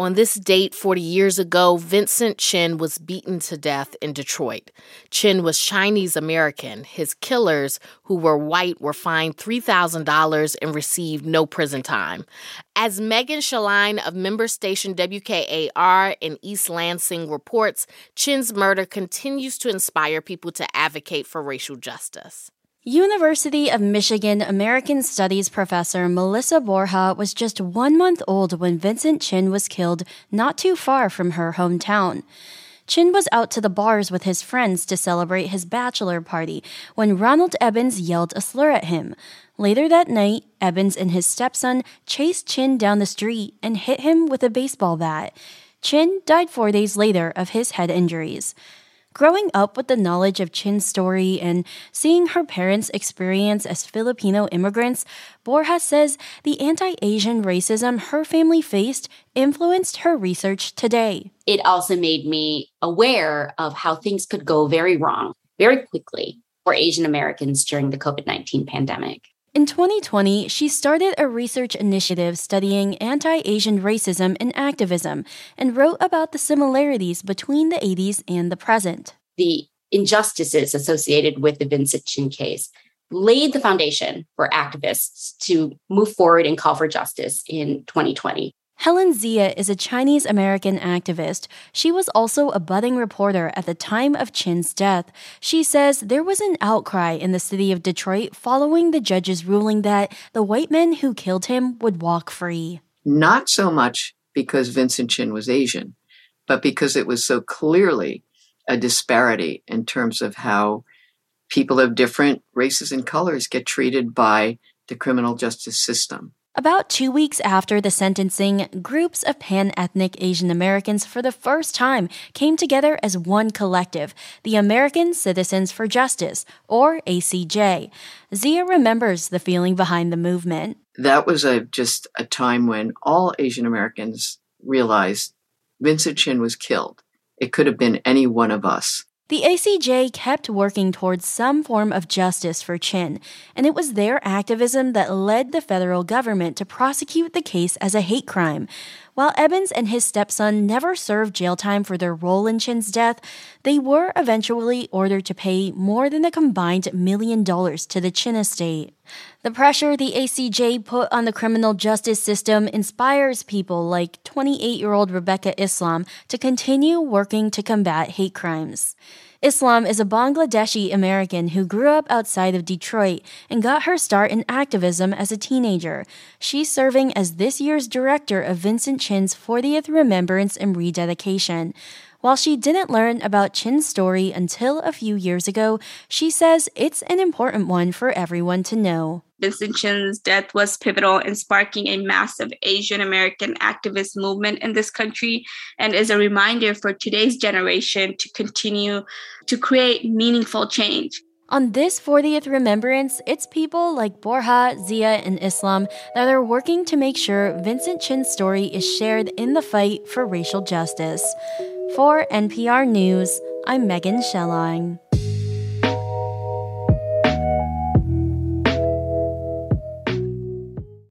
On this date 40 years ago, Vincent Chin was beaten to death in Detroit. Chin was Chinese American. His killers, who were white, were fined $3,000 and received no prison time. As Megan Shaline of member station WKAR in East Lansing reports, Chin's murder continues to inspire people to advocate for racial justice. University of Michigan American Studies professor Melissa Borja was just 1 month old when Vincent Chin was killed not too far from her hometown. Chin was out to the bars with his friends to celebrate his bachelor party when Ronald Ebbins yelled a slur at him. Later that night, Ebbins and his stepson chased Chin down the street and hit him with a baseball bat. Chin died 4 days later of his head injuries. Growing up with the knowledge of Chin's story and seeing her parents' experience as Filipino immigrants, Borja says the anti-Asian racism her family faced influenced her research today. It also made me aware of how things could go very wrong very quickly for Asian Americans during the COVID-19 pandemic. In 2020, she started a research initiative studying anti-Asian racism and activism and wrote about the similarities between the 80s and the present. The injustices associated with the Vincent Chin case laid the foundation for activists to move forward and call for justice in 2020. Helen Zia is a Chinese-American activist. She was also a budding reporter at the time of Chin's death. She says there was an outcry in the city of Detroit following the judge's ruling that the white men who killed him would walk free. Not so much because Vincent Chin was Asian, but because it was so clearly a disparity in terms of how people of different races and colors get treated by the criminal justice system. About 2 weeks after the sentencing, groups of pan-ethnic Asian Americans for the first time came together as one collective, the American Citizens for Justice, or ACJ. Zia remembers the feeling behind the movement. That was just a time when all Asian Americans realized Vincent Chin was killed. It could have been any one of us. The ACJ kept working towards some form of justice for Chin, and it was their activism that led the federal government to prosecute the case as a hate crime. While Ebbins and his stepson never served jail time for their role in Chin's death, they were eventually ordered to pay more than a combined $1 million to the Chin estate. The pressure the ACJ put on the criminal justice system inspires people like 28-year-old Rebecca Islam to continue working to combat hate crimes. Islam is a Bangladeshi American who grew up outside of Detroit and got her start in activism as a teenager. She's serving as this year's director of Vincent Chin's 40th Remembrance and Rededication. While she didn't learn about Chin's story until a few years ago, she says it's an important one for everyone to know. Vincent Chin's death was pivotal in sparking a massive Asian American activist movement in this country and is a reminder for today's generation to continue to create meaningful change. On this 40th Remembrance, it's people like Borja, Zia, and Islam that are working to make sure Vincent Chin's story is shared in the fight for racial justice. For NPR News, I'm Megan Shaline.